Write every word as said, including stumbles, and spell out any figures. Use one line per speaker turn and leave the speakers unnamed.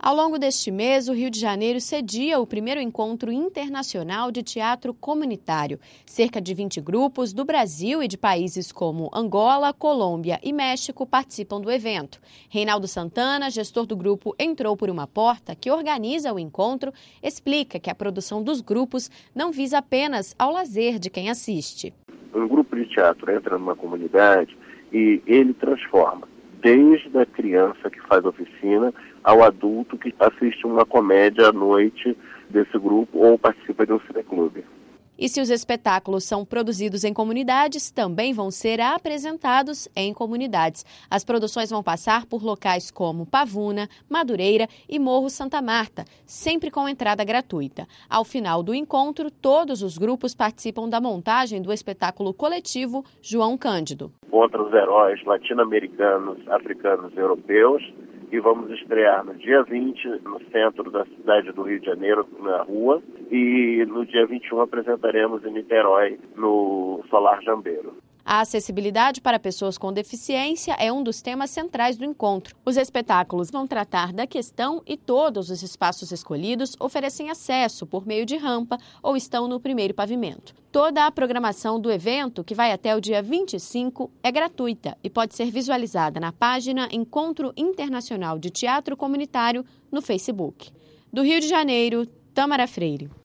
Ao longo deste mês, o Rio de Janeiro cedia o primeiro encontro internacional de teatro comunitário. Cerca de vinte grupos do Brasil e de países como Angola, Colômbia e México participam do evento. Reinaldo Santana, gestor do grupo Entrou por uma Porta, que organiza o encontro, explica que a produção dos grupos não visa apenas ao lazer de quem assiste.
Um grupo de teatro entra numa comunidade e ele transforma, desde a criança que faz oficina ao adulto que assiste uma comédia à noite desse grupo ou participa de um cineclube.
E se os espetáculos são produzidos em comunidades, também vão ser apresentados em comunidades. As produções vão passar por locais como Pavuna, Madureira e Morro Santa Marta, sempre com entrada gratuita. Ao final do encontro, todos os grupos participam da montagem do espetáculo coletivo João Cândido.
Contra os heróis latino-americanos, africanos e europeus. E vamos estrear no dia vinte, no centro da cidade do Rio de Janeiro, na rua. E no dia vinte e um apresentaremos em Niterói, no Solar Jambeiro.
A acessibilidade para pessoas com deficiência é um dos temas centrais do encontro. Os espetáculos vão tratar da questão e todos os espaços escolhidos oferecem acesso por meio de rampa ou estão no primeiro pavimento. Toda a programação do evento, que vai até o dia vinte e cinco, é gratuita e pode ser visualizada na página Encontro Internacional de Teatro Comunitário no Facebook. Do Rio de Janeiro, Tamara Freire.